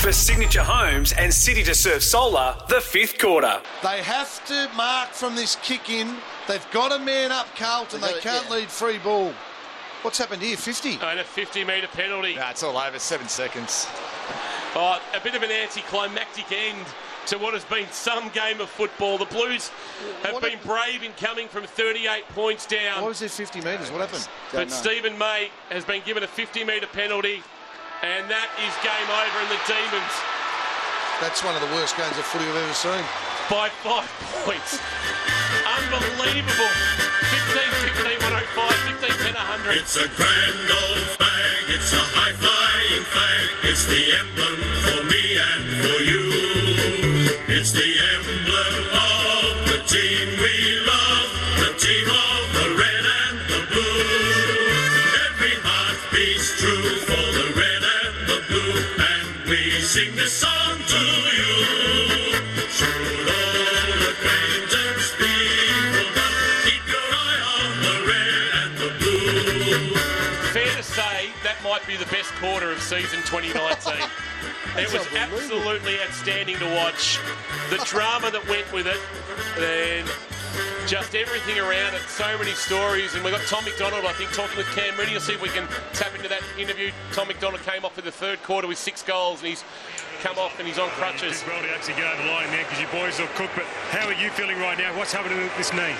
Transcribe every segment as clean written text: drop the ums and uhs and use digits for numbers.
for Signature Homes and City to Surf Solar, the fifth quarter. They have to mark from this kick in. They've got to man up Carlton. They can't lead free ball. What's happened here? 50? And a 50-metre penalty. No, it's all over. 7 seconds. Oh, a bit of an anticlimactic end to what has been some game of football. The Blues have been brave in coming from 38 points down. Why was there 50 metres? What happened? But Stephen May has been given a 50-metre penalty, and that is game over, and the Demons... That's one of the worst games of footy I've ever seen. By 5 points. Unbelievable. 15-15, 105, 15-10, 100. It's a grand old flag, it's a high-flying flag. It's the emblem for me and for you. It's the emblem of the team we love, the team of the red and the blue. Every heart beats true for the red and the blue, and we sing this song to you. Should all acquaintance people know, keep your eye on the red and the blue. Fair to say that might be the best quarter of season 2019. It was absolutely outstanding to watch. The drama that went with it, and just everything around it. So many stories. And we've got Tom McDonald, I think, talking with Cam Mooney. You'll see if we can tap into that interview. Tom McDonald came off for the third quarter with 6 goals, and he's come off and he's on crutches. Did well to actually get over the line there because your boys will cook. But how are you feeling right now? What's happening with this knee?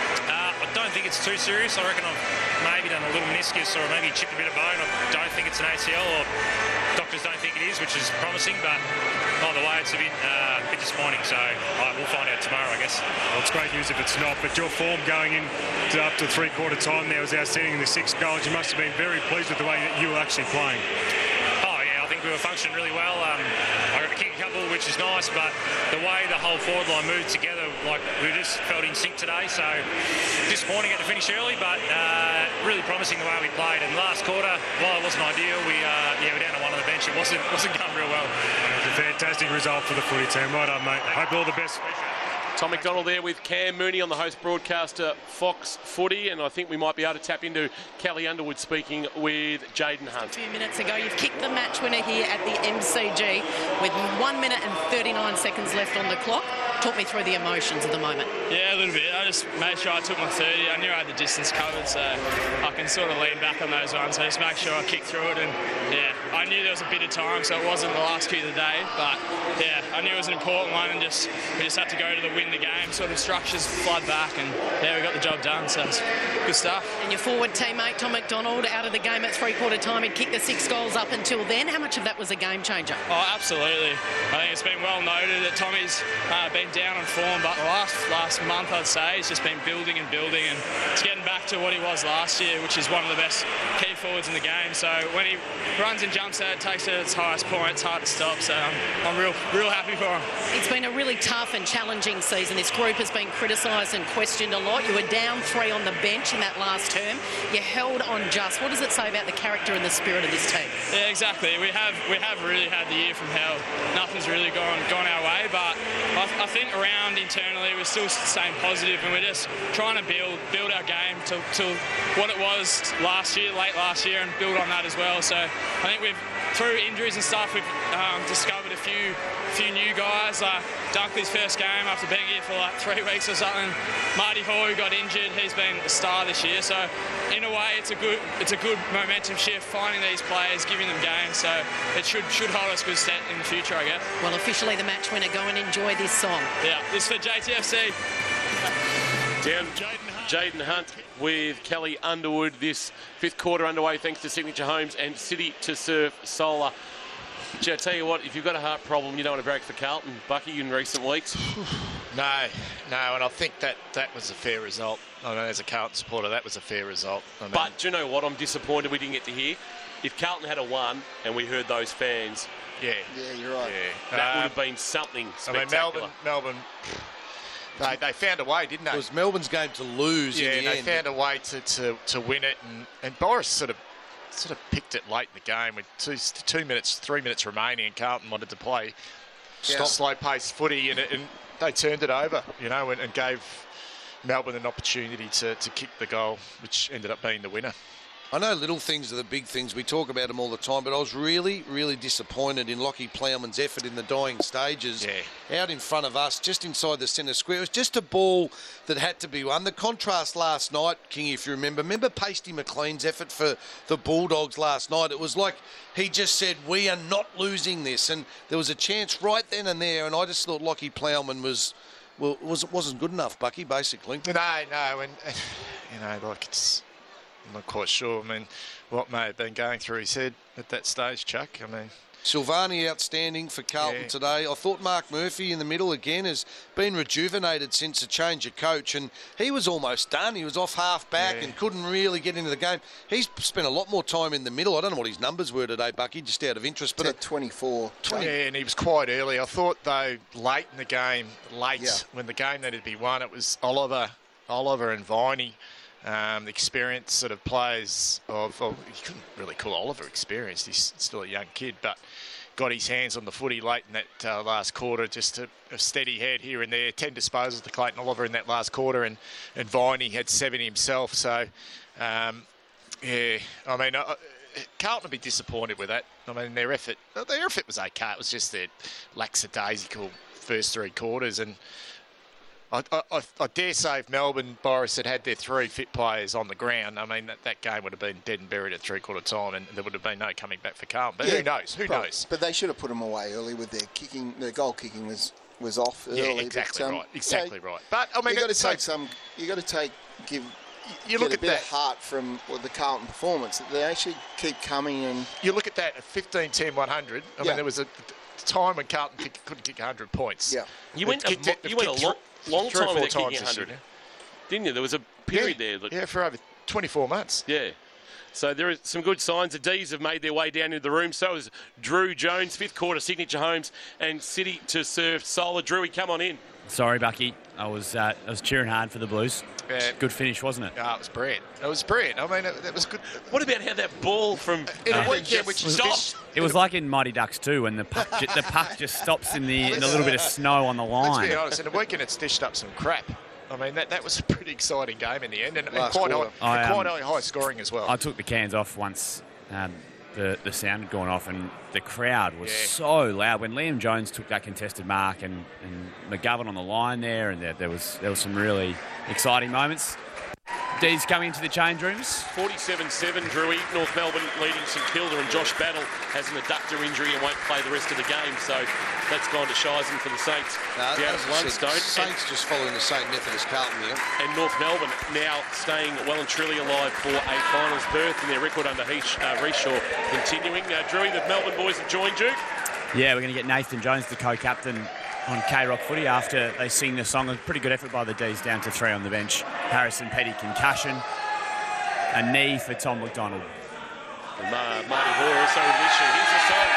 I don't think it's too serious. I reckon I've maybe done a little meniscus or maybe chipped a bit of bone. I don't think it's an ACL, or doctors don't think it is, which is promising. But either way, it's a bit disappointing. So we'll find out tomorrow, I guess. Well, it's great news if it's not. But your form going in to up to three-quarter time there was outstanding in the 6 goals. You must have been very pleased with the way that you were actually playing. Oh, yeah, I think we were functioning really well. I got a kick a couple, which is nice, but the way the whole forward line moved together, like we just felt in sync today. So disappointing at the finish early, but really promising the way we played. And last quarter, while it wasn't ideal, we're down to one on the bench. It wasn't going real well. It was a fantastic result for the footy team. Right on, mate. Hope all the best. Tom McDonald there with Cam Mooney on the host broadcaster Fox Footy, and I think we might be able to tap into Kelly Underwood speaking with Jaden Hunt. A few minutes ago, you've kicked the match winner here at the MCG with 1 minute and 39 seconds left on the clock. Talk me through the emotions of the moment. Yeah, a little bit. I just made sure I took my 30. I knew I had the distance covered, so I can sort of lean back on those ones. So just make sure I kick through it, and yeah, I knew there was a bit of time, so it wasn't the last kick of the day, but yeah, I knew it was an important one, and we just had to go to the win the game, sort of structures flood back, and yeah, we got the job done, so it's good stuff. And your forward teammate Tom McDonald out of the game at three-quarter time. He'd kicked the 6 goals up until then. How much of that was a game changer? Oh, absolutely. I think it's been well noted that Tommy's been down on form, but the last month, I'd say, he's just been building, and it's getting back to what he was last year, which is one of the best key forwards in the game. So when he runs and jumps at it, takes it at its highest point, it's hard to stop. So I'm real happy for him. It's been a really tough and challenging season. This group has been criticised and questioned a lot. You were down 3 on the bench in that last term. You held on just. What does it say about the character and the spirit of this team? Yeah, exactly. We have really had the year from hell. Nothing's really gone our way, but I think around internally we're still staying positive, and we're just trying to build our game to what it was late last year, and build on that as well. So I think through injuries and stuff, we've discovered a few new guys. Dunkley's first game after being here for like 3 weeks or something. Marty Hall, who got injured, he's been the star this year. So in a way, it's a good momentum shift, finding these players, giving them games. So it should hold us good stead in the future, I guess. Well, officially the match winner. Go and enjoy this song. Yeah, this is for JTFC. Down Jaden Hunt with Kelly Underwood. This fifth quarter underway thanks to Signature Homes and City to Surf Solar. Gee, I tell you what, if you've got a heart problem, you don't want to brag for Carlton, Bucky, in recent weeks. No, and I think that was a fair result. I know as a Carlton supporter, that was a fair result. But do you know what? I'm disappointed we didn't get to hear. If Carlton had a won and we heard those fans, yeah, you're right. Yeah, that would have been something spectacular. Melbourne. They found a way, didn't they? It was Melbourne's game to lose in the end. Yeah, they found a way to win it, and Boris sort of picked it late in the game with 3 minutes remaining, and Carlton wanted to play slow-paced footy, and they turned it over, and gave Melbourne an opportunity to kick the goal, which ended up being the winner. I know little things are the big things. We talk about them all the time, but I was really, really disappointed in Lockie Plowman's effort in the dying stages. Out in front of us, just inside the centre square. It was just a ball that had to be won. The contrast last night, King, if you remember Pasty McLean's effort for the Bulldogs last night. It was like he just said, we are not losing this. And there was a chance right then and there, and I just thought Lockie Plowman wasn't good enough, Bucky, basically. No, and it's... I'm not quite sure. I mean, what may have been going through his head at that stage, Chuck. I mean, Silvani outstanding for Carlton today. I thought Mark Murphy in the middle again has been rejuvenated since a change of coach, and he was almost done. He was off half back and couldn't really get into the game. He's spent a lot more time in the middle. I don't know what his numbers were today, Bucky, just out of interest. But at 24. Yeah, and he was quite early. I thought, though, late in the game, when the game needed to be won, it was Oliver and Viney. The experience sort of players you couldn't really call Oliver experienced. He's still a young kid, but got his hands on the footy late in that last quarter, just a steady head here and there. 10 disposals to Clayton Oliver in that last quarter, and Viney had 7 himself. So, I mean, Carlton would be disappointed with that. I mean, their effort was okay. It was just their lackadaisical first 3 quarters, and I dare say if Melbourne, Boris, had their 3 fit players on the ground, I mean, that game would have been dead and buried at 3/4 time, and there would have been no coming back for Carlton. But who knows? Who knows? But they should have put them away early with their kicking. Their goal kicking was off early. Yeah, exactly right. Exactly right. But I mean, you look at that heart from the Carlton performance. That they actually keep coming, and you look at that at 15, 10, 100. I mean, there was a time when Carlton couldn't kick 100 points. Yeah, you went a long time without kicking 100, didn't you? There was a period there. For over 24 months. Yeah. So there are some good signs. The D's have made their way down into the room. So has Drew Jones, 5th quarter, Signature Homes, and City to serve Solar. Drewy, come on in. Sorry, Bucky. I was cheering hard for the Blues. Good finish, wasn't it? It was brilliant. It was brilliant. I mean, it was good. What about how that ball from which stopped? It was like in Mighty Ducks 2 when the puck just stops in a little bit of snow on the line. Let's be honest, in the weekend it stitched up some crap. I mean, that was a pretty exciting game in the end, and quite high scoring as well. I took the cans off once the sound had gone off, and the crowd was so loud. When Liam Jones took that contested mark and McGovern on the line there, and there was some really exciting moments. D's coming into the change rooms. 47-7, Drewy. North Melbourne leading St Kilda, and Josh Battle has an adductor injury and won't play the rest of the game, so that's gone to Shizen for the Saints. Saints just following the same method as Carlton here. And North Melbourne now staying well and truly alive for a finals berth, in their record under Reeshaw continuing. Drewy, the Melbourne boys have joined you. Yeah, we're going to get Nathan Jones, the co-captain, on K-Rock footy after they sing the song. A pretty good effort by the D's, down to 3 on the bench. Harrison Petty, concussion. A knee for Tom McDonald. Marty Hoare also with an issue. Here's the song.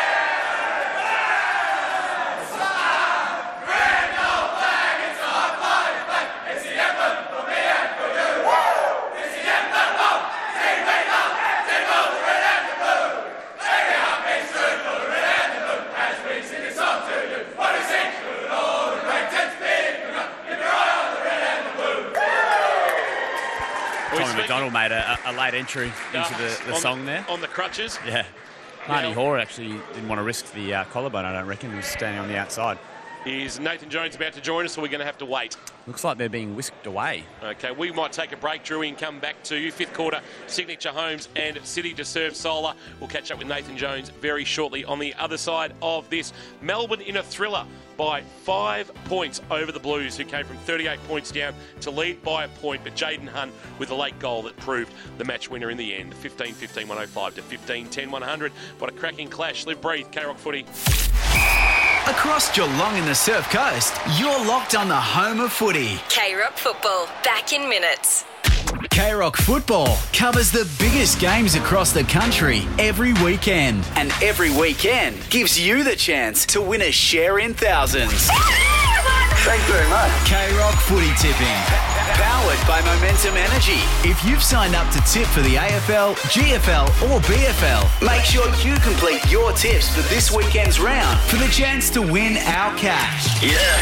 McDonald made a late entry into the song there. On the crutches? Yeah. Marty Hoare actually didn't want to risk the collarbone, I don't reckon. He was standing on the outside. Is Nathan Jones about to join us, or are we going to have to wait? Looks like they're being whisked away. Okay, we might take a break, Drewy, and come back to you. 5th quarter, Signature Homes and City to serve Solar. We'll catch up with Nathan Jones very shortly on the other side of this. Melbourne in a thriller by 5 points over the Blues, who came from 38 points down to lead by a point, but Jaden Hunt with a late goal that proved the match winner in the end. 15-15, 105 to 15-10, 100. What a cracking clash. Live, breathe, K-Rock footy. Across Geelong and the Surf Coast, you're locked on the home of footy. K-Rock Football, back in minutes. K-Rock Football covers the biggest games across the country every weekend. And every weekend gives you the chance to win a share in thousands. Thanks very much. K-Rock Footy Tipping. Powered by Momentum Energy. If you've signed up to tip for the AFL, GFL or BFL, make sure you complete your tips for this weekend's round for the chance to win our cash. Yeah.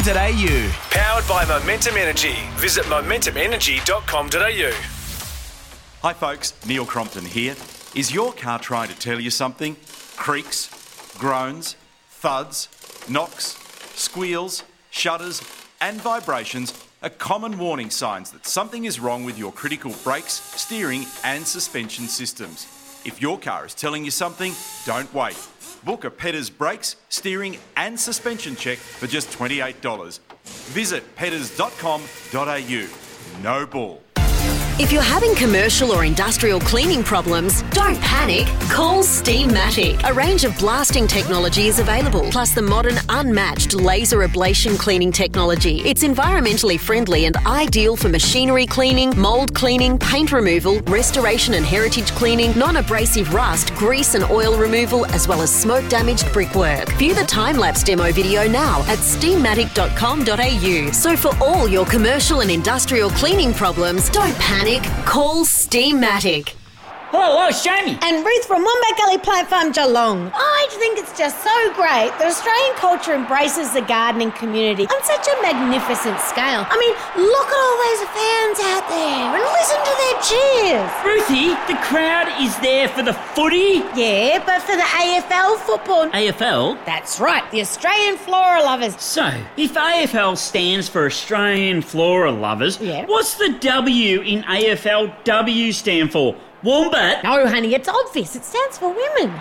KRockFootball.com.au. Powered by Momentum Energy. Visit momentumenergy.com.au. Hi folks, Neil Crompton here. Is your car trying to tell you something? Creaks, groans, thuds, knocks, squeals, shudders and vibrations are common warning signs that something is wrong with your critical brakes, steering and suspension systems. If your car is telling you something, don't wait. Book a Petters brakes, steering and suspension check for just $28. Visit petters.com.au. No bull. If you're having commercial or industrial cleaning problems, don't panic. Call Steamatic. A range of blasting technology is available, plus the modern unmatched laser ablation cleaning technology. It's environmentally friendly and ideal for machinery cleaning, mould cleaning, paint removal, restoration and heritage cleaning, non-abrasive rust, grease and oil removal, as well as smoke-damaged brickwork. View the time-lapse demo video now at steamatic.com.au. So for all your commercial and industrial cleaning problems, don't panic. Call Steamatic. Hello, it's Jamie. And Ruth from Wombat Gully Plant Farm, Geelong. I think it's just so great that Australian culture embraces the gardening community on such a magnificent scale. I mean, look at all those fans out there and listen to their cheers. Ruthie, the crowd is there for the footy? Yeah, but for the AFL football. AFL? That's right, the Australian Flora Lovers. So, if AFL stands for Australian Flora Lovers, what's the W in AFLW stand for? Wombat? No, honey, it's obvious. It stands for women.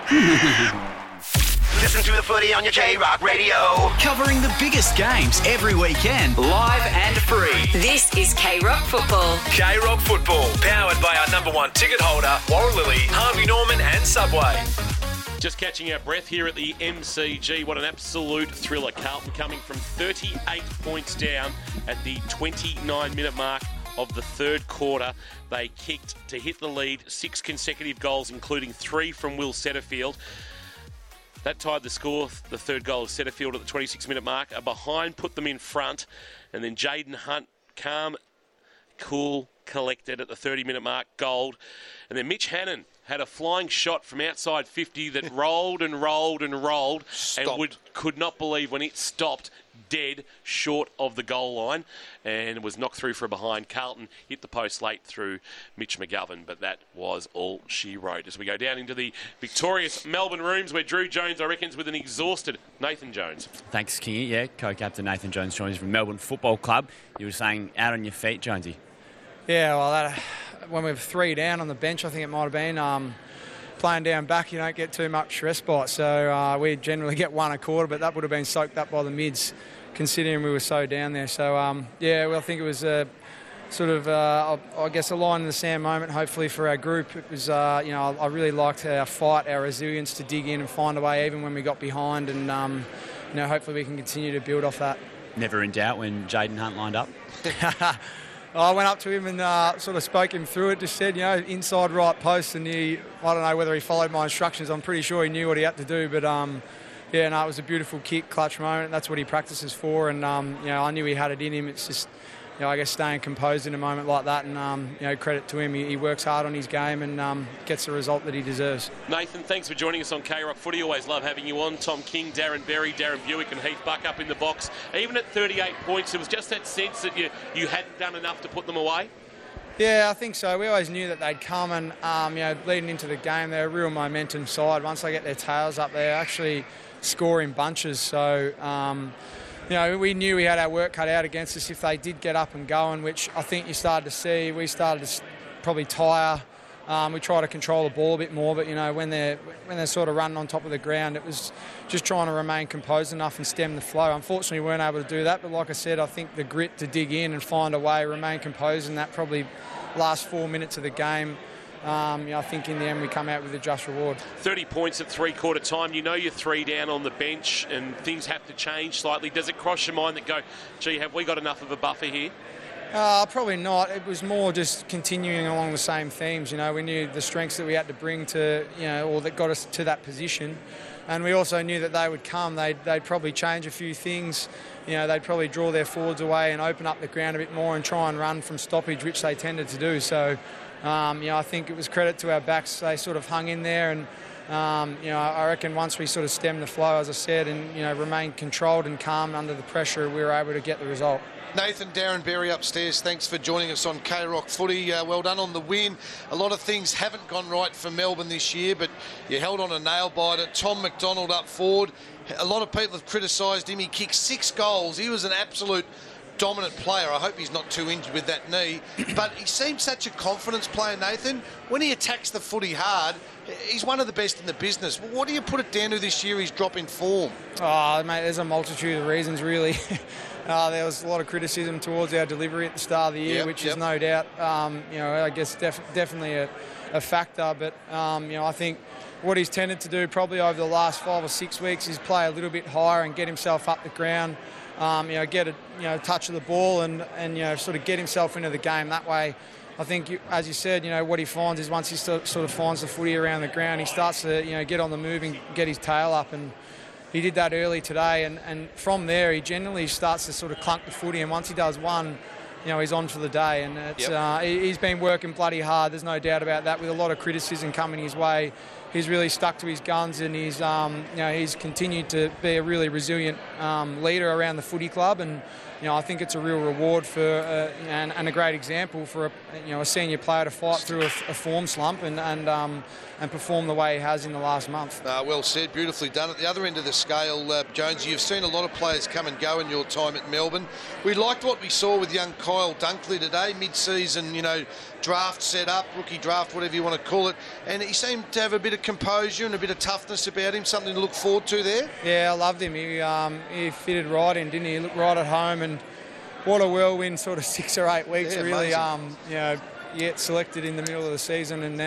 Listen to the footy on your J-Rock radio. Covering the biggest games every weekend, live and free. This is K-Rock Football. K-Rock Football, powered by our number one ticket holder, Warralilly, Harvey Norman and Subway. Just catching our breath here at the MCG. What an absolute thriller. Carlton coming from 38 points down at the 29-minute mark of the third quarter. They kicked to hit the lead, 6 consecutive goals, including 3 from Will Setterfield. That tied the score. The third goal of Setterfield at the 26-minute mark. A behind put them in front. And then Jaden Hunt, calm, cool, collected at the 30-minute mark, gold. And then Mitch Hannon had a flying shot from outside 50 that rolled and rolled and rolled. Stopped. And could not believe when it stopped dead short of the goal line and was knocked through for a behind. Carlton hit the post late through Mitch McGovern, but that was all she wrote. As we go down into the victorious Melbourne rooms where Drew Jones, I reckon, with an exhausted Nathan Jones. Thanks, Kingy. Yeah, co-captain Nathan Jones joins from Melbourne Football Club. You were saying out on your feet, Jonesy. Yeah, well, when we were 3 down on the bench, I think it might have been, playing down back, you don't get too much respite. So we generally get 1 a quarter, but that would have been soaked up by the mids, considering we were so down there. So, well, I think it was a sort of, I guess, a line in the sand moment, hopefully, for our group. It was, I really liked our fight, our resilience to dig in and find a way, even when we got behind. And, hopefully we can continue to build off that. Never in doubt when Jaden Hunt lined up? I went up to him and sort of spoke him through it, just said, inside right post, and I don't know whether he followed my instructions. I'm pretty sure he knew what he had to do, but it was a beautiful kick, clutch moment. That's what he practices for, and I knew he had it in him. It's just, I guess, staying composed in a moment like that, and credit to him. He works hard on his game and gets the result that he deserves. Nathan, thanks for joining us on K-Rock Footy. Always love having you on. Tom King, Darren Berry, Darren Buick and Heath Buck up in the box. Even at 38 points, it was just that sense that you hadn't done enough to put them away? Yeah, I think so. We always knew that they'd come, and leading into the game, they're a real momentum side. Once they get their tails up, they actually score in bunches. So, we knew we had our work cut out against us if they did get up and going, which I think you started to see. We started to probably tire. We try to control the ball a bit more, but when they're sort of running on top of the ground, it was just trying to remain composed enough and stem the flow. Unfortunately, we weren't able to do that, but like I said, I think the grit to dig in and find a way, remain composed in that probably last 4 minutes of the game. I think in the end we come out with a just reward. 30 points at three-quarter time. You're 3 down on the bench and things have to change slightly. Does it cross your mind that have we got enough of a buffer here? Probably not. It was more just continuing along the same themes. We knew the strengths that we had to bring to, or that got us to that position. And we also knew that they would come. They'd probably change a few things. They'd probably draw their forwards away and open up the ground a bit more and try and run from stoppage, which they tended to do. So, I think it was credit to our backs. They sort of hung in there and I reckon once we sort of stemmed the flow, as I said, and remained controlled and calm under the pressure, we were able to get the result. Nathan, Darren Berry upstairs, thanks for joining us on K-Rock Footy. Well done on the win. A lot of things haven't gone right for Melbourne this year, but you held on a nail-biter. Tom McDonald up forward. A lot of people have criticised him. He kicked 6 goals. He was an absolute dominant player. I hope he's not too injured with that knee. But he seems such a confidence player, Nathan. When he attacks the footy hard, he's one of the best in the business. What do you put it down to this year he's dropping form? Oh, mate, there's a multitude of reasons, really. There was a lot of criticism towards our delivery at the start of the year, which is no doubt, I guess definitely a factor. But, I think what he's tended to do probably over the last 5 or 6 weeks is play a little bit higher and get himself up the ground, get a touch of the ball and sort of get himself into the game that way. I think, as you said, what he finds is once he sort of finds the footy around the ground, he starts to, get on the move and get his tail up, and he did that early today, and from there he generally starts to sort of clunk the footy, and once he does one, he's on for the day, and it's, he's been working bloody hard, there's no doubt about that, with a lot of criticism coming his way. He's really stuck to his guns, and he's continued to be a really resilient leader around the footy club, and I think it's a real reward for and a great example for a senior player to fight through a form slump and perform the way he has in the last month. Well said, beautifully done. At the other end of the scale, Jones, you've seen a lot of players come and go in your time at Melbourne. We liked what we saw with young Kyle Dunkley today, mid-season, draft set up, rookie draft, whatever you want to call it, and he seemed to have a bit of composure and a bit of toughness about him, something to look forward to there. Yeah, I loved him. He fitted right in, didn't he? He looked right at home, and what a whirlwind sort of 6 or 8 weeks, really. Get selected in the middle of the season, and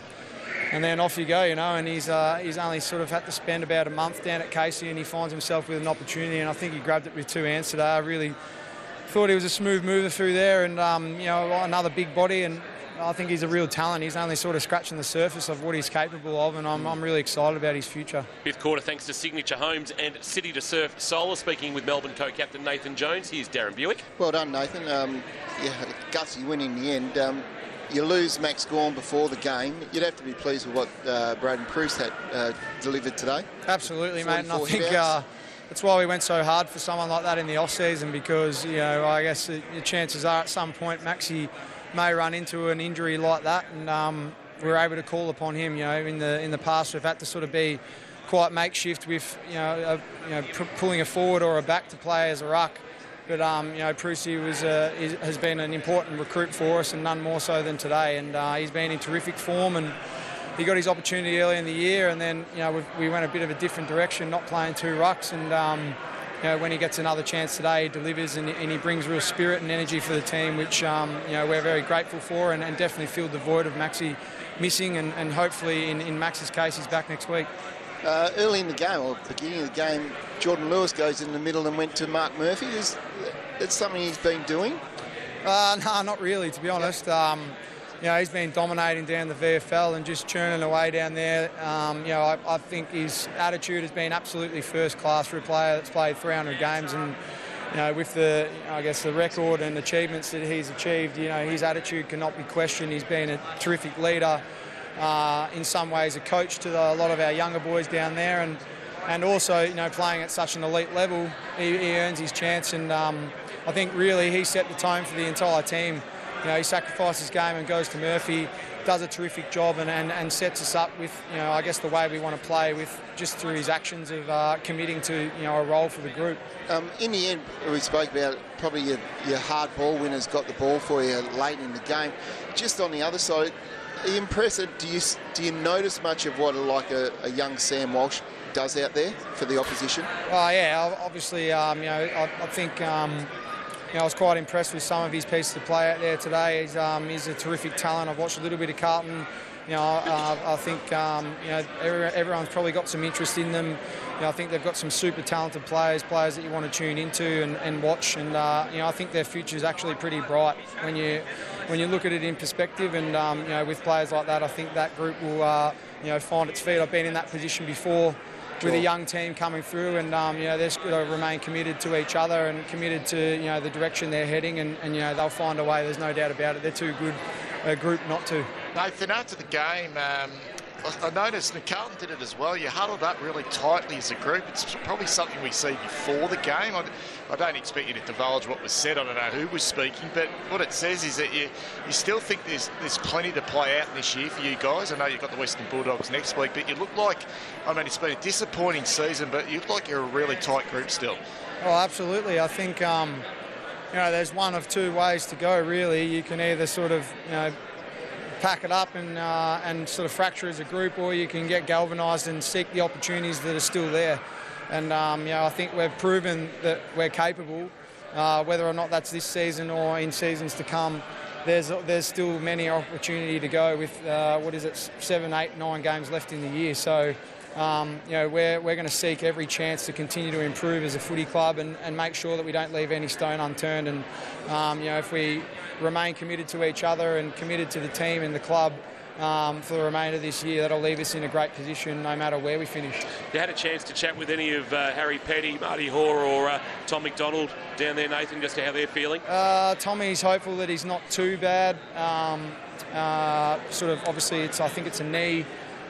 then off you go, and he's only sort of had to spend about a month down at Casey, and he finds himself with an opportunity, and I think he grabbed it with 2 hands today. I really thought he was a smooth mover through there, and another big body, and I think he's a real talent. He's only sort of scratching the surface of what he's capable of, and I'm really excited about his future. Fifth quarter thanks to Signature Homes and City to Surf Solar. Speaking with Melbourne co-captain Nathan Jones, here's Darren Buick. Well done, Nathan. Gutsy win in the end. You lose Max Gawn before the game. You'd have to be pleased with what Braden Preuss had delivered today. Absolutely, mate, and I think that's why we went so hard for someone like that in the off-season, because I guess the chances are at some point Maxi may run into an injury like that, and we're able to call upon him. In the past we've had to sort of be quite makeshift with pulling a forward or a back to play as a ruck. But Prusy has been an important recruit for us, and none more so than today. And he's been in terrific form, and he got his opportunity early in the year, and then we went a bit of a different direction, not playing 2 rucks, and when he gets another chance today, he delivers, and he brings real spirit and energy for the team, which we're very grateful for, and definitely filled the void of Maxi missing, and hopefully in Max's case he's back next week. Early in the game, or beginning of the game, Jordan Lewis goes in the middle and went to Mark Murphy. Is that something he's been doing? No, not really, to be honest. He's been dominating down the VFL and just churning away down there. I think his attitude has been absolutely first class for a player that's played 300 games, and with the record and achievements that he's achieved, his attitude cannot be questioned. He's been a terrific leader. In some ways a coach to a lot of our younger boys down there, and also playing at such an elite level, he earns his chance, and I think really he set the tone for the entire team. He sacrificed his game and goes to Murphy, does a terrific job, and sets us up with the way we want to play, with just through his actions of committing to a role for the group. In the end, we spoke about probably your hard ball winners got the ball for you late in the game. Just on the other side, are you impressed? Do you notice much of what a young Sam Walsh does out there for the opposition? Oh yeah, obviously. I think I was quite impressed with some of his pieces of play out there today. He's a terrific talent. I've watched a little bit of Carlton. I think everyone's probably got some interest in them. I think they've got some super talented players that you want to tune into and watch. And I think their future is actually pretty bright when you look at it in perspective. And with players like that, I think that group will find its feet. I've been in that position before with a young team coming through, and they're just going to remain committed to each other and committed to the direction they're heading, and they'll find a way. There's no doubt about it. They're too good a group not to. Nathan, after the game, I noticed, and Carlton did it as well, you huddled up really tightly as a group. It's probably something we see before the game. I don't expect you to divulge what was said. I don't know who was speaking, but what it says is that you still think there's plenty to play out this year for you guys. I know you've got the Western Bulldogs next week, but you look like, I mean, it's been a disappointing season, but you look like you're a really tight group still. Oh, absolutely. I think, there's one of two ways to go, really. You can either sort of, pack it up and sort of fracture as a group, or you can get galvanised and seek the opportunities that are still there. And, I think we've proven that we're capable, whether or not that's this season or in seasons to come. There's still many opportunity to go with, 7, 8, 9 games left in the year. So, we're going to seek every chance to continue to improve as a footy club and make sure that we don't leave any stone unturned. And, if we remain committed to each other and committed to the team and the club for the remainder of this year, that'll leave us in a great position no matter where we finish. You had a chance to chat with any of Harry Petty, Marty Hoare or Tom McDonald down there, Nathan, just to how they're feeling? Tommy's hopeful that he's not too bad. Obviously, I think it's a knee.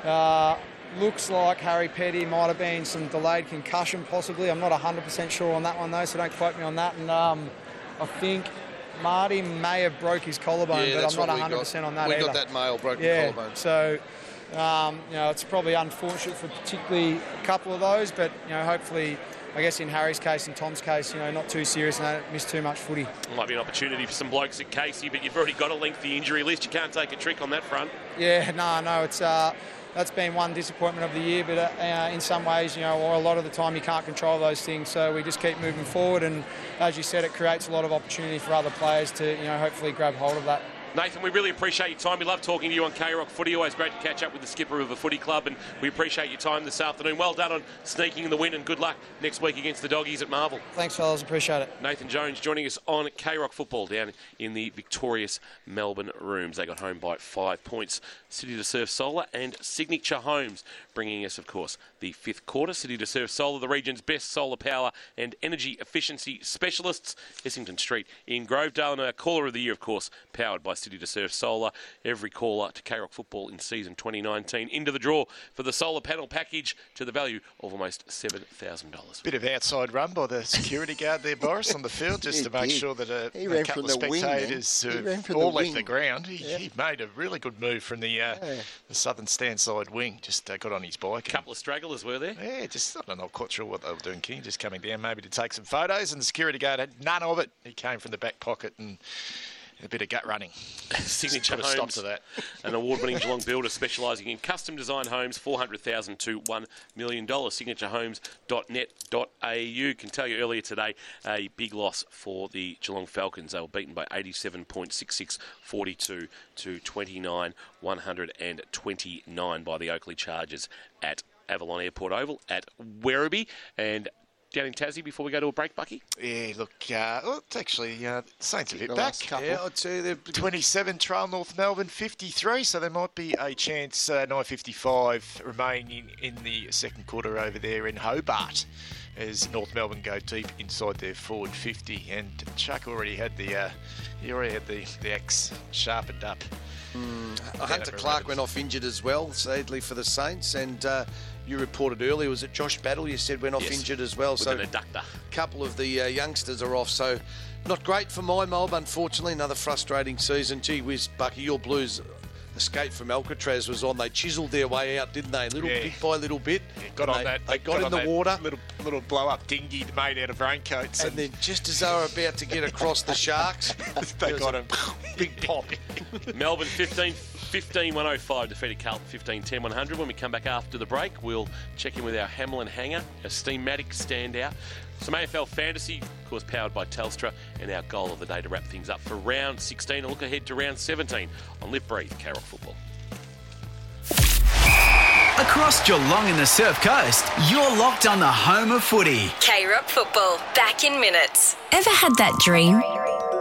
Looks like Harry Petty might have been some delayed concussion possibly. I'm not 100% sure on that one though, so don't quote me on that. And I think Marty may have broke his collarbone, but I'm not 100% on that either. We got that male broken collarbone. So, it's probably unfortunate for particularly a couple of those, but, hopefully, I guess in Harry's case and Tom's case, not too serious and they don't miss too much footy. Might be an opportunity for some blokes at Casey, but you've already got a lengthy injury list. You can't take a trick on that front. Yeah, no, it's... that's been one disappointment of the year, but in some ways, or a lot of the time you can't control those things. So we just keep moving forward, and as you said, it creates a lot of opportunity for other players to, hopefully grab hold of that. Nathan, we really appreciate your time. We love talking to you on K-Rock Footy. Always great to catch up with the skipper of a footy club, and we appreciate your time this afternoon. Well done on sneaking in the win, and good luck next week against the Doggies at Marvel. Thanks, fellas. Appreciate it. Nathan Jones joining us on K-Rock Football down in the victorious Melbourne Rooms. They got home by 5 points. City to Surf Solar and Signature Homes bringing us, of course, the fifth quarter. City to Surf Solar, the region's best solar power and energy efficiency specialists. Essington Street in Grovedale, and our caller of the year, of course, powered by City to Surf Solar. Every caller to K-Rock Football in season 2019 into the draw for the solar panel package to the value of almost $7,000. Bit of outside run by the security guard there, Boris, on the field, just to make sure that a couple of spectators all left the ground. He made a really good move from the southern stand side wing. Just got on his bike. A couple of stragglers were there? Yeah, I don't know, I'm quite sure what they were doing, King. Just coming down maybe to take some photos, and the security guard had none of it. He came from the back pocket and a bit of gut running. Signature Put a stop to that. An award-winning Geelong builder specialising in custom design homes, $400,000 to $1 million. Signaturehomes.net.au. Can tell you earlier today, a big loss for the Geelong Falcons. They were beaten by 87.66-42 to 29-129 by the Oakley Chargers at Avalon Airport Oval at Werribee. And down in Tassie before we go to a break, Bucky? Yeah, look, it's actually Saints a bit back. Yeah, I'd say they're 27, Trail North Melbourne 53, so there might be a chance 9:55 remaining in the second quarter over there in Hobart as North Melbourne go deep inside their forward 50, and Chuck already had the axe sharpened up. Hunter Clark went off injured as well, sadly for the Saints, and you reported earlier, was it Josh Battle you said went off injured as well? With so an adductor. A couple of the youngsters are off, so not great for my mob, unfortunately. Another frustrating season. Gee whiz, Bucky, your Blues escape from Alcatraz was on. They chiselled their way out, didn't they? Bit by little bit. Yeah, got on that. They got in the water. Little blow-up dinghy made out of raincoats. And then just as they were about to get across the Sharks, they got him. Big pop. Melbourne 15-105 defeated Carlton 15-10-100. When we come back after the break, we'll check in with our Hamlin hanger, a Steamatic standout, some AFL fantasy, of course, powered by Telstra, and our goal of the day to wrap things up for round 16 and look ahead to round 17 on Live Breathe K-Rock Football. Across Geelong and the Surf Coast, you're locked on the home of footy. K-Rock Football, back in minutes. Ever had that dream?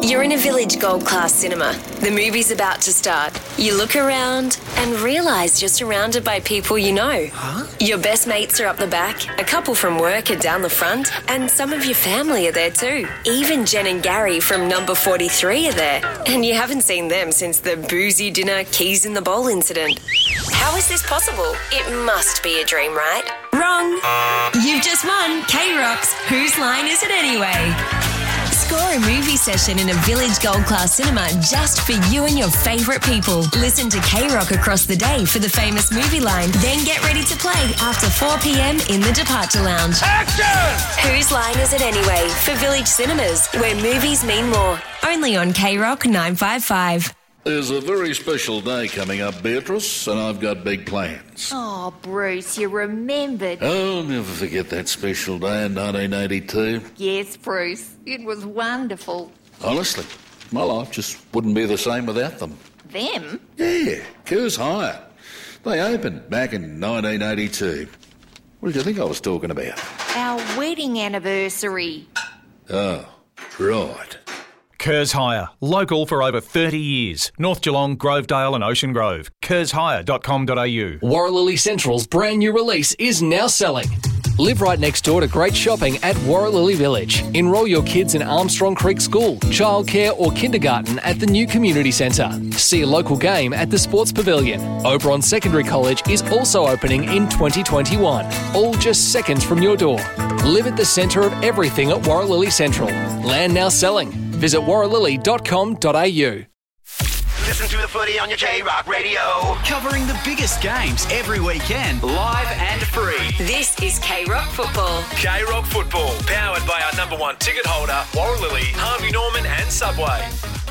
You're in a Village Gold Class cinema. The movie's about to start. You look around and realise you're surrounded by people you know. Huh? Your best mates are up the back, a couple from work are down the front, and some of your family are there too. Even Jen and Gary from number 43 are there. And you haven't seen them since the boozy dinner keys in the bowl incident. How is this possible? It must be a dream, right? Wrong. You've just won K-Rock's Whose Line Is It Anyway? Score a movie session in a Village Gold Class cinema just for you and your favourite people. Listen to K-Rock across the day for the famous movie line, then get ready to play after 4 p.m. in the Departure Lounge. Action! Whose Line Is It Anyway? For Village Cinemas, where movies mean more. Only on K-Rock 955. There's a very special day coming up, Beatrice, and I've got big plans. Oh, Bruce, you remembered. I'll never forget that special day in 1982. Yes, Bruce, it was wonderful. Honestly, my life just wouldn't be the same without them. Them? Yeah, Kerrs Hire. They opened back in 1982. What did you think I was talking about? Our wedding anniversary. Oh, right. Kerrs Hire, local for over 30 years. North Geelong, Grovedale and Ocean Grove. KerrsHire.com.au. Warralilly Central's brand new release is now selling. Live right next door to great shopping at Warralilly Village. Enrol your kids in Armstrong Creek School, childcare or kindergarten at the new community centre. See a local game at the Sports Pavilion. Oberon Secondary College is also opening in 2021. All just seconds from your door. Live at the centre of everything at Warralilly Central. Land now selling. Visit warralilly.com.au. Listen to the footy on your K-Rock radio. Covering the biggest games every weekend, live and free. This is K-Rock Football. K-Rock Football, powered by our number one ticket holder, Warralilly, Harvey Norman and Subway.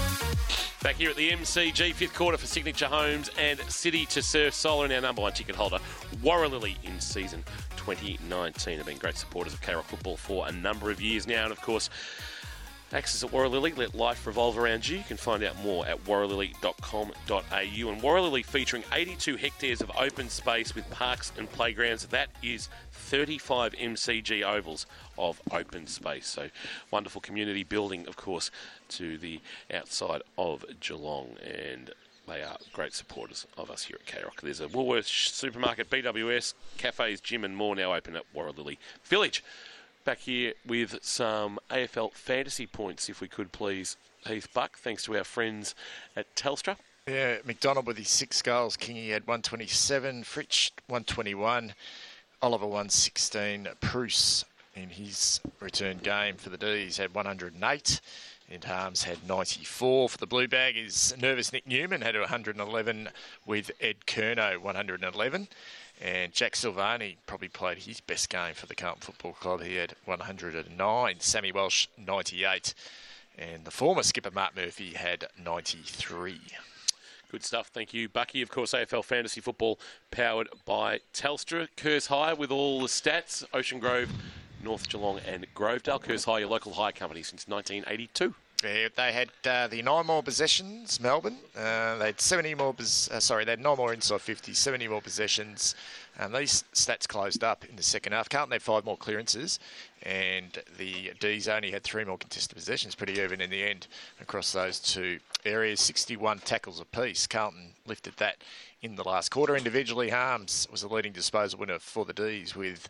Back here at the MCG, fifth quarter for Signature Homes and City to Surf Solar, and our number one ticket holder, Warralilly, in season 2019. Have been great supporters of K-Rock Football for a number of years now, and of course, access at Warralilly, let life revolve around you. You can find out more at warralilly.com.au. And Warralilly featuring 82 hectares of open space with parks and playgrounds. That is 35 MCG ovals of open space. So wonderful community building, of course, to the outside of Geelong. And they are great supporters of us here at K-Rock. There's a Woolworths supermarket, BWS, cafes, gym and more now open at Warralilly Village. Back here with some AFL fantasy points, if we could please, Heath Buck, thanks to our friends at Telstra. Yeah, McDonald with his 6 goals. Kingy had 127, Fritsch 121, Oliver 116, Bruce in his return game for the D's had 108. And Harms had 94. For the Blue Bag is nervous Nick Newman had 111 with Ed Curnow 111. And Jack Silvani probably played his best game for the Carlton Football Club. He had 109. Sammy Welsh, 98. And the former skipper, Mark Murphy, had 93. Good stuff. Thank you, Bucky. Of course, AFL Fantasy Football powered by Telstra. Kerrs Hire with all the stats. Ocean Grove, North Geelong and Grovedale. Kerrs Hire, your local hire company since 1982. Yeah, they had the 9 more possessions, Melbourne. They had 70 more. They had 9 more inside 50, 70 more possessions. And these stats closed up in the second half. Carlton had 5 more clearances, and the D's only had 3 more contested possessions. Pretty even in the end across those two areas. 61 tackles apiece. Carlton lifted that in the last quarter. Individually, Harms was the leading disposal winner for the D's with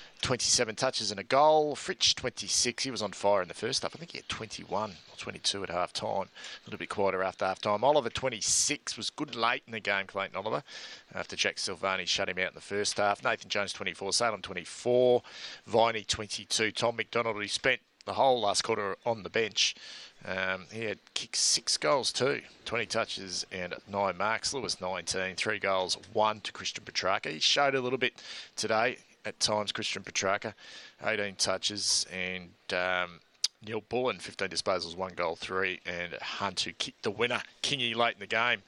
27 touches and a goal. Fritsch, 26. He was on fire in the first half. I think he had 21 or 22 at half-time. A little bit quieter after half-time. Oliver, 26, was good late in the game, Clayton Oliver, after Jack Silvani shut him out in the first half. Nathan Jones, 24. Salem, 24. Viney, 22. Tom McDonald, who spent the whole last quarter on the bench. He had kicked 6 goals too. 20 touches and 9 marks. Lewis, 19. 3 goals, 1 to Christian Petrarca. He showed a little bit today. At times, Christian Petrarca, 18 touches, and Neil Bullen, 15 disposals, 1 goal, 3, and Hunt, who kicked the winner, Kingy, late in the game.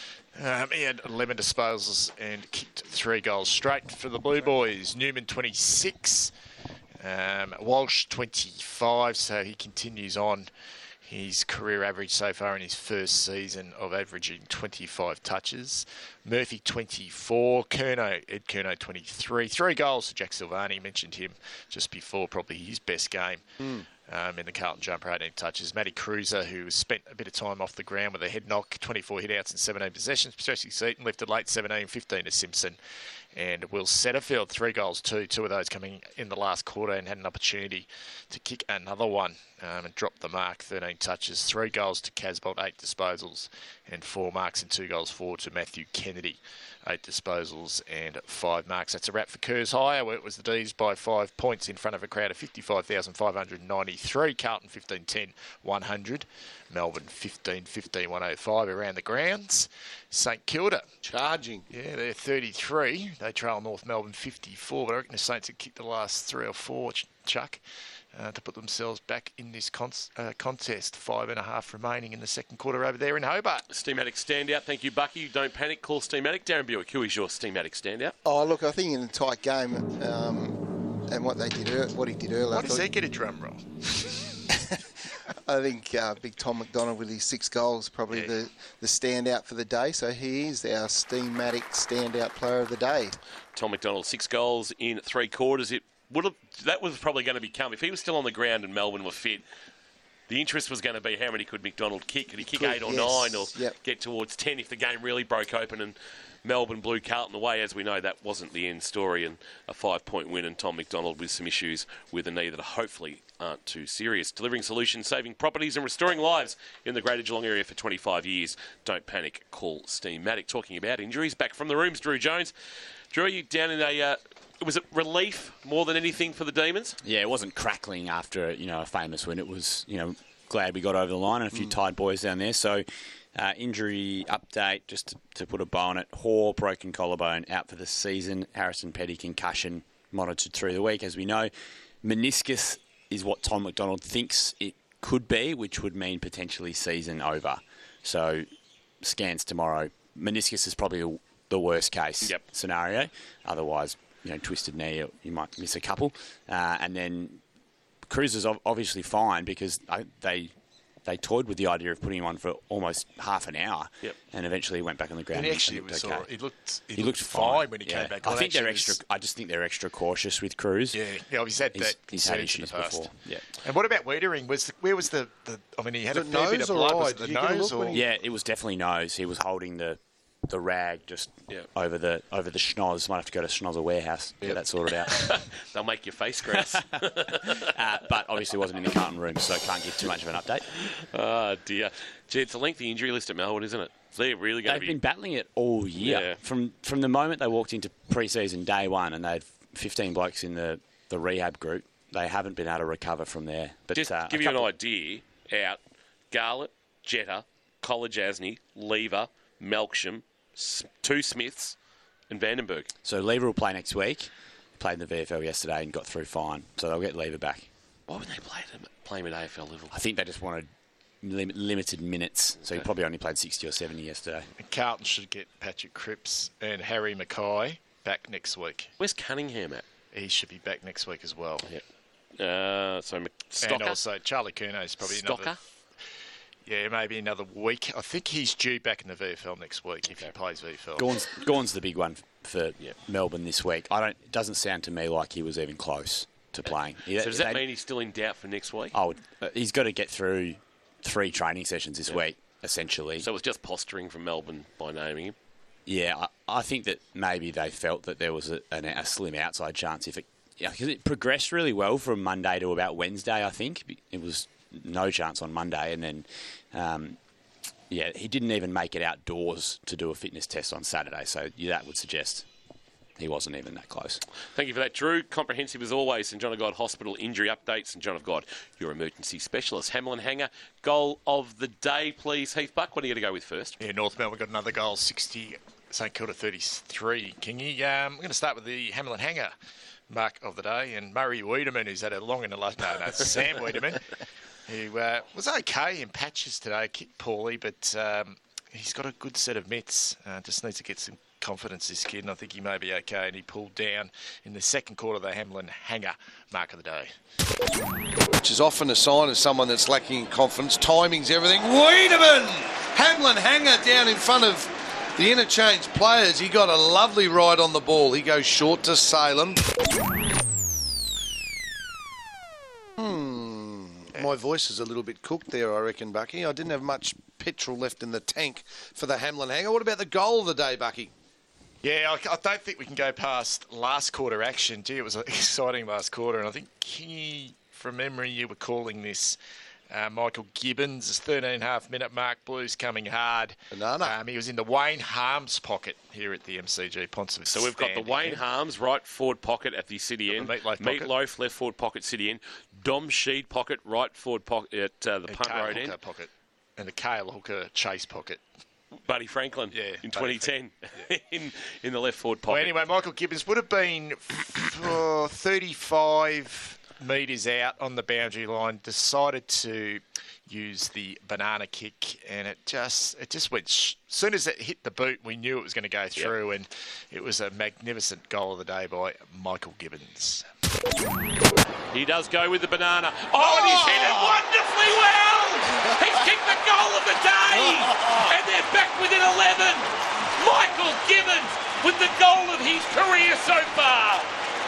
He had 11 disposals and kicked 3 goals straight for the Blue Boys. Newman, 26, Walsh, 25, so he continues on his career average so far in his first season of averaging 25 touches. Murphy, 24. Ed Curnow, 23. 3 goals for Jack Silvani. Mentioned him just before, probably his best game. In the Carlton jumper, 18 touches. Matty Cruiser, who spent a bit of time off the ground with a head knock, 24 hit-outs and 17 possessions. Jesse Seaton lifted late, 17, 15 to Simpson. And Will Setterfield, 3 goals too. 2 of those coming in the last quarter, and had an opportunity to kick another one and drop the mark, 13 touches. 3 goals to Casbolt, 8 disposals, and 4 marks and 2 goals forward to Matthew Kennedy. 8 disposals and 5 marks. That's a wrap for Kerrs Hire, where it was the D's by 5 points in front of a crowd of 55,593. Carlton 15-10, 100. Melbourne 15-15, 105 around the grounds. St Kilda charging. Yeah, they're 33. They trail North Melbourne 54, but I reckon the Saints have kicked the last 3 or 4, Chuck, to put themselves back in this contest. 5.5 remaining in the second quarter over there in Hobart. Steamatic standout. Thank you, Bucky. Don't panic. Call Steamatic. Darren Buick, who is your Steamatic standout? Oh, look, I think in a tight game and what he did earlier. Why does he get a drum roll? I think big Tom McDonald with his 6 goals probably the standout for the day. So he is our Steamatic standout player of the day. Tom McDonald, 6 goals in 3 quarters. That was probably going to become, if he was still on the ground and Melbourne were fit, the interest was going to be how many could McDonald kick? Could he kick 8 or 9 or get towards 10 if the game really broke open and Melbourne blew Carlton away? As we know, that wasn't the end story, and a 5-point win, and Tom McDonald with some issues with a knee that hopefully aren't too serious. Delivering solutions, saving properties and restoring lives in the Greater Geelong area for 25 years. Don't panic, call Steamatic. Talking about injuries, back from the rooms, Drew Jones. Drew, are you down in was it relief more than anything for the Demons? Yeah, it wasn't crackling after a famous win. It was glad we got over the line and a few tired boys down there. So injury update, just to put a bow on it. Hoare, broken collarbone, out for the season. Harrison Petty, concussion, monitored through the week, as we know. Meniscus is what Tom McDonald thinks it could be, which would mean potentially season over. So scans tomorrow. Meniscus is probably the worst case scenario. Otherwise, twisted knee, you might miss a couple. And then Cruiser's obviously fine because they toyed with the idea of putting him on for almost half an hour, and eventually he went back on the ground. And actually, he looked fine when he came back. I just think they're extra cautious with Cruz. Yeah, he's had issues before. Yeah. And what about Wiedering? Where was the? I mean, he had a fair bit of blood. Was it the nose? Yeah, it was definitely nose. He was holding the rag just over the schnoz. Might have to go to Schnozzer Warehouse to get that sorted out. They'll make your face grass. But obviously wasn't in the Carlton room, so can't give too much of an update. Oh, dear. Gee, it's a lengthy injury list at Melbourne, isn't it? They're really going to be... They've been battling it all year. Yeah. From the moment they walked into pre-season day one and they had 15 blokes in the rehab group, they haven't been able to recover from there. But just to give you an idea, out Garlett, Jetta, Collar-Jasny, Lever, Melksham, 2 Smiths and Vandenberg. So Lever will play next week. Played in the VFL yesterday and got through fine. So they'll get Lever back. Why would they play him at AFL level? I think they just wanted limited minutes. So he probably only played 60 or 70 yesterday. And Carlton should get Patrick Cripps and Harry Mackay back next week. Where's Cunningham at? He should be back next week as well. So Stocker? And also Charlie Curnow is probably Stocker? Maybe another week. I think he's due back in the VFL next week if he plays VFL. Gawn's the big one for Melbourne this week. It doesn't sound to me like he was even close to playing. So does that mean he's still in doubt for next week? He's got to get through 3 training sessions this week, essentially. So it was just posturing from Melbourne by naming him? Yeah, I think that maybe they felt that there was a slim outside chance because it progressed really well from Monday to about Wednesday, I think. It was no chance on Monday, and then he didn't even make it outdoors to do a fitness test on Saturday, so that would suggest he wasn't even that close. Thank you for that, Drew. Comprehensive as always. St John of God Hospital injury updates. St John of God, your emergency specialist. Hamlin Hanger, goal of the day, please. Heath Buck, what are you going to go with first? Yeah, North Melbourne got another goal, 60, St Kilda 33. Kingy, I'm going to start with the Hamlin Hanger mark of the day, and Murray Wiedemann, who's had a long and a last... No, it's Sam Wiedemann. He was okay in patches today, kicked poorly, but he's got a good set of mitts. Just needs to get some confidence, this kid, and I think he may be okay. And he pulled down in the second quarter the Hamlin Hanger mark of the day. Which is often a sign of someone that's lacking in confidence. Timing's everything. Wiedemann! Hamlin Hanger down in front of the interchange players. He got a lovely ride on the ball. He goes short to Salem. My voice is a little bit cooked there, I reckon, Bucky. I didn't have much petrol left in the tank for the Hamlin Hanger. What about the goal of the day, Bucky? Yeah, I don't think we can go past last quarter action. Gee, it was an exciting last quarter, and I think, from memory, you were calling this Michael Gibbons, 13.5-minute mark. Blues coming hard. Banana. He was in the Wayne Harms pocket here at the MCG Ponce. So we've got the Wayne Harms right forward pocket at the city end. Meatloaf left forward pocket city end. Dom Sheed pocket right forward pocket at the punt road end. Pocket. And the Cale Hooker chase pocket. Buddy Franklin in 2010 in the left forward pocket. Well, anyway, Michael Gibbons would have been 35 metres out on the boundary line, decided to use the banana kick, and it just went. As soon as it hit the boot, we knew it was going to go through, and it was a magnificent goal of the day by Michael Gibbons. He does go with the banana. Oh, and he's hit it wonderfully well! He's kicked the goal of the day! And they're back within 11! Michael Gibbons with the goal of his career so far!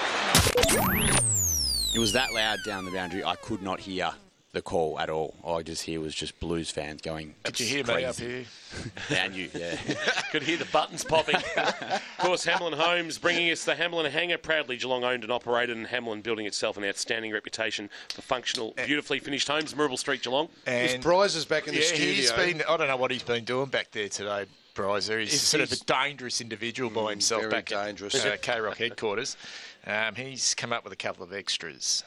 It was that loud down the boundary, I could not hear the call at all. All I just hear was just Blues fans going. Did you hear me up here? And you, yeah. Could hear the buttons popping. Of course, Hamlin Homes bringing us the Hamlin Hanger, proudly Geelong owned and operated, and Hamlin building itself an outstanding reputation for functional, beautifully finished homes. Maribel Street, Geelong. If Bryce is back in the studio. I don't know what he's been doing back there today, Bryzer. He's sort of a dangerous individual by himself back dangerous. at K-Rock headquarters. He's come up with a couple of extras.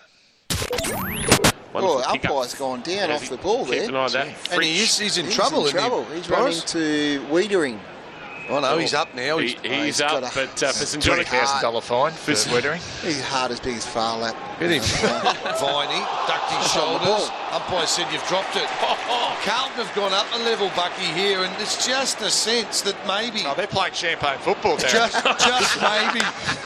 Umpire's gone down off the ball there. And he's in trouble. He's running to Wiedering. Oh, no, he's up now. He's up, but for St Johnny $20,000 fine for Wiedering. He's hard as big as Farlap. Hit him. Viney ducked his shoulders. Umpire said you've dropped it. Carlton have gone up a level, Bucky, here, and it's just a sense that maybe... Oh, they're playing champagne football, Darren. Just maybe.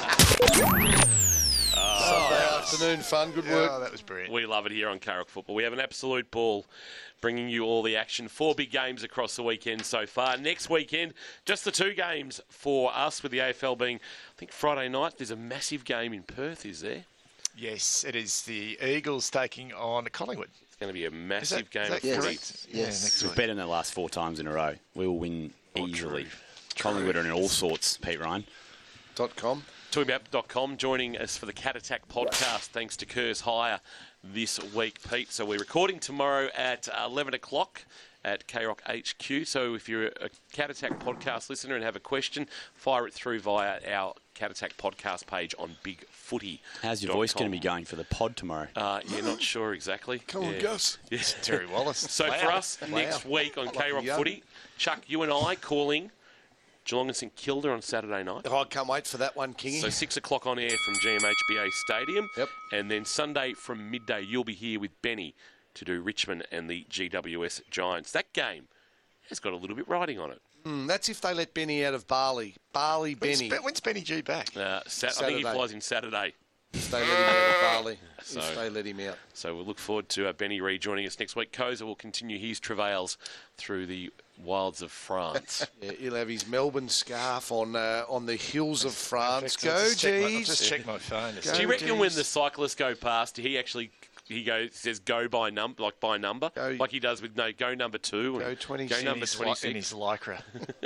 Sunday afternoon fun, good work. Oh, that was brilliant. We love it here on K-Rock Football. We have an absolute ball bringing you all the action. 4 big games across the weekend so far. Next weekend, just the 2 games for us, with the AFL being, I think, Friday night. There's a massive game in Perth, is there? Yes, it is the Eagles taking on Collingwood. It's going to be a massive game of footy. Yes. We've beaten them the last 4 times in a row. We will win easily. Collingwood are in all sorts, Pete Ryan. .com. TalkingAbout.com joining us for the Cat Attack podcast, thanks to Kerrs Hire this week, Pete. So we're recording tomorrow at 11 o'clock at K-Rock HQ. So if you're a Cat Attack podcast listener and have a question, fire it through via our Cat Attack podcast page on Big Footy. How's your voice going to be going for the pod tomorrow? Not sure exactly. Come on, Gus. Yes. Terry Wallace. So for us, next week on K-Rock Footy, Chuck, you and I calling Geelong and St Kilda on Saturday night. Oh, I can't wait for that one, Kingy. So 6 o'clock on air from GMHBA Stadium. Yep. And then Sunday from midday, you'll be here with Benny to do Richmond and the GWS Giants. That game has got a little bit riding on it. That's if they let Benny out of Bali. Benny. When's Benny G back? I think he flies in Saturday. If they let him out of Bali. If they let him out. So we'll look forward to Benny rejoining us next week. Koza will continue his travails through the wilds of France. He'll have his Melbourne scarf on the hills of France. Go, I'll just check my phone. Do you reckon when the cyclists go past, he says go by number, like he does with go number 2, go 26, go number 26 in his lycra.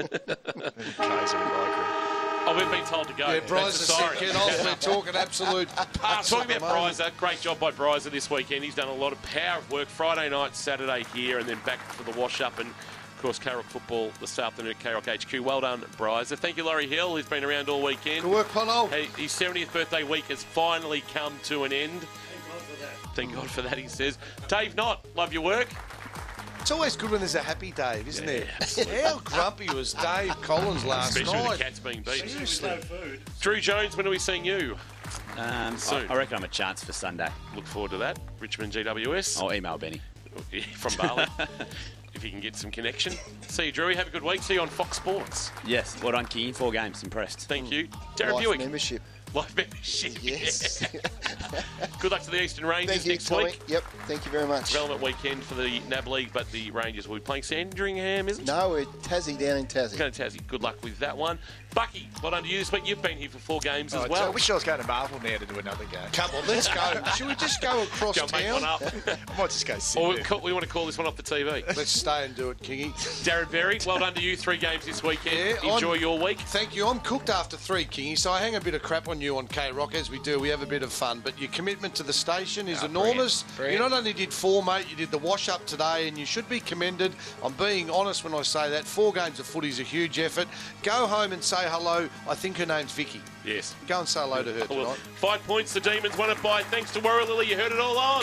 Koza with lycra. Oh, we've been told to go. Yeah, Bryzer said get off. We're talking absolute pass. Talking about Bryzer, great job by Bryzer this weekend. He's done a lot of power of work Friday night, Saturday here, and then back for the wash-up. And, of course, K-Rock Football this afternoon at K-Rock HQ. Well done, Bryzer. Thank you, Laurie Hill, who's been around all weekend. Good work, Pono. Hey, his 70th birthday week has finally come to an end. Thank God for that, he says. Dave Knott, love your work. It's always good when there's a happy Dave, isn't it? Absolutely. How grumpy was Dave Collins last night? Especially with the Cats being beaten. Seriously. Drew Jones, when are we seeing you? Soon. I reckon I'm a chance for Sunday. Look forward to that. Richmond GWS. I'll email Benny. From Bali. if you can get some connection. See you, Drewy. Have a good week. See you on Fox Sports. Yes, well done, King. 4 games. Impressed. Thank you. Darren Life Buick. membership. Life membership. Yes. Good luck to the Eastern Rangers Thank you, next Tommy. week. Yep, thank you very much. Relevant weekend for the NAB League, but the Rangers will be playing Sandringham, isn't it? No, we're Tassie down in Tassie. Going to Tassie. Good luck with that one. Bucky, well done to you this week. You've been here for 4 games as well. I wish I was going to Marvel now to do another game. Come on, let's go. Should we just go across Go make one town? up. I might just go sit Or there. we want to call this one off the TV. Let's stay and do it, Kingy. Darren Berry, well done to you. 3 games this weekend. Enjoy your week. Thank you. I'm cooked after 3, Kingy, so I hang a bit of crap on you on K-Rock, as we do. We have a bit of fun, but your commitment to the station is enormous. Brilliant. You not only did 4, mate, you did the wash-up today, and you should be commended. I'm being honest when I say that. 4 games of footy is a huge effort. Go home and say hello. I think her name's Vicky. Yes. Go and say hello to her Well, tonight. 5 points. The Demons won it by thanks to Warralilly. You heard it all on.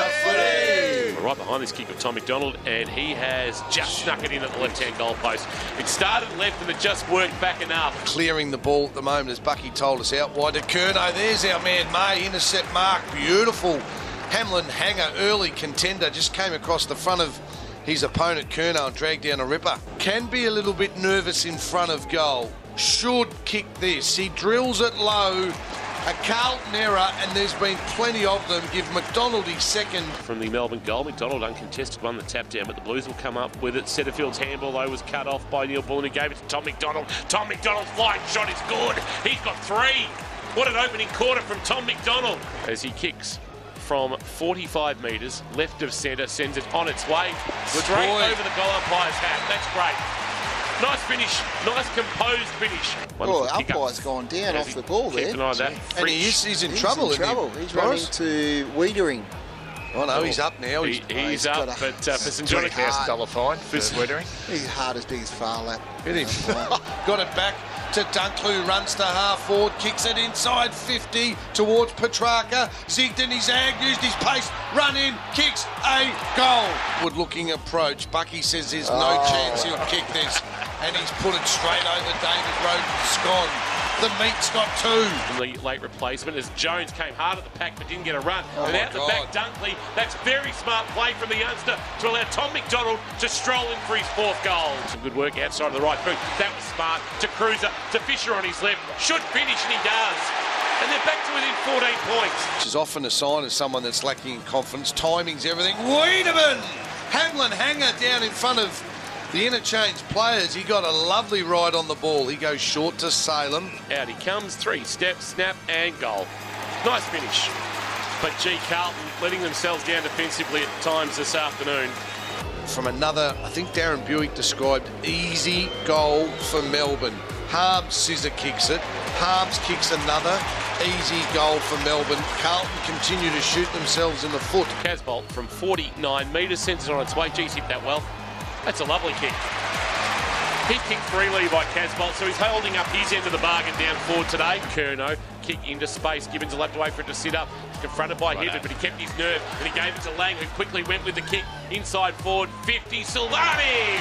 We're right behind this kick of Tom McDonald, and he has just snuck it in at the left-hand goal post. It started left, and it just worked back enough. Clearing the ball at the moment, as Bucky told us, out wide to Curnow. There's our man May, intercept mark, beautiful. Hamlin Hanger, early contender, just came across the front of his opponent Curnow and dragged down a ripper. Can be a little bit nervous in front of goal. Should kick this. He drills it low. A Carlton error, and there's been plenty of them. Give McDonald his second. From the Melbourne goal, McDonald uncontested won the tap down, but the Blues will come up with it. Setterfield's handball, though, was cut off by Neil Bullen, who gave it to Tom McDonald. Tom McDonald's flying shot is good. He's got 3. What an opening quarter from Tom McDonald. As he kicks from 45 metres, left of centre, sends it on its way. Straight over the goal umpire's hat. That's great. Nice finish. Nice composed finish. Well, umpire's gone down off the ball there. Keep an eye on that. And he's in trouble. He's in trouble. He's running to Wiedering. Oh, no, he's up now. He's up, but for St John, $20,000 fine for Wiedering. His heart as big as Farlap. Hit him. Got it back to Dunkley, who runs to half forward, kicks it inside 50 towards Petrarca. Zigged in his ag, used his pace, run in, kicks a goal. Good looking approach. Bucky says there's no chance he'll kick this. And he's put it straight over David Roden. The meat's got 2. From the late replacement as Jones came hard at the pack but didn't get a run. And out the back, Dunkley. That's very smart play from the youngster to allow Tom McDonald to stroll in for his 4th goal. Some good work outside of the right boot. That was smart. To Cruiser, to Fisher on his left. Should finish, and he does. And they're back to within 14 points. Which is often a sign of someone that's lacking in confidence. Timing's everything. Wiedemann! Hamlin Hanger down in front of the interchange players. He got a lovely ride on the ball. He goes short to Salem. Out he comes, 3 steps, snap and goal. Nice finish. But Carlton letting themselves down defensively at times this afternoon. From another, I think Darren Buick described, easy goal for Melbourne. Harbs scissor kicks it. Harbs kicks another easy goal for Melbourne. Carlton continue to shoot themselves in the foot. Casbolt from 49 metres sends it on its way. Geez, hit that well. That's a lovely kick. He kicked freely by Casbolt, so he's holding up his end of the bargain down forward today. Curnow, kick into space. Gibbons will have to wait for it to sit up. Confronted by Hibbert, but he kept his nerve and he gave it to Lang, who quickly went with the kick inside forward. 50, Silvani!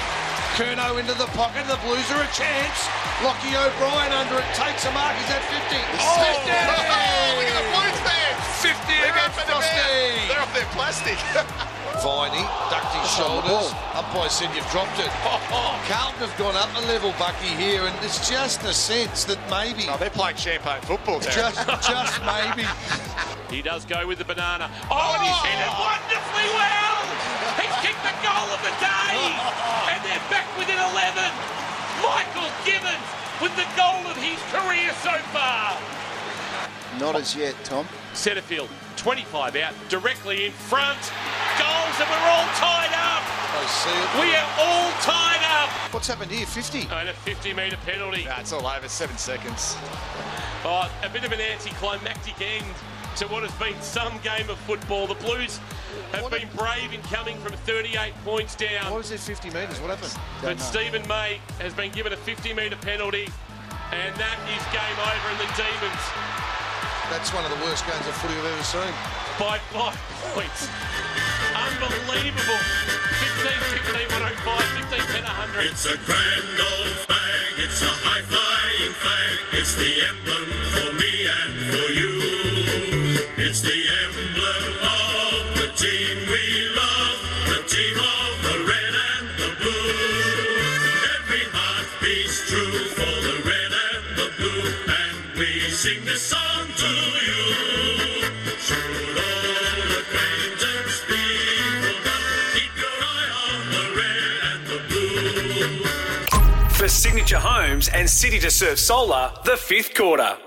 Curnow into the pocket. The Blues are a chance. Lockie O'Brien under it. Takes a mark. He's at 50. 50! Oh, look at the Blues there! 50 against Frosty! They're off their plastic. Viney ducked his shoulders. Umpire said you've dropped it. Carlton have gone up a level, Bucky, here, and it's just a sense that maybe... Oh, they're playing champagne football, Darren. Just maybe. He does go with the banana. And he's hit it wonderfully well! He's kicked the goal of the day! And they're back within 11! Michael Gibbons with the goal of his career so far! Not as yet, Tom. Setterfield, 25 out, directly in front. Goals, and we're all tied up. I see it. We are all tied up. What's happened here? 50? And a 50-metre penalty. Nah, it's all over. 7 seconds. Oh, a bit of an anticlimactic end to what has been some game of football. The Blues have been brave in coming from 38 points down. Why was there 50 metres? What happened? But Stephen May has been given a 50-metre penalty, and that is game over in the Demons. That's one of the worst games of footy I've ever seen. By 5 points. Unbelievable. 15-15, 105, 15-10, 100. It's a grand old flag. It's a high-flying flag. It's the emblem for me and for you. It's the emblem of the team we love. The team of the red for Signature Homes and City to Surf Solar, the fifth quarter.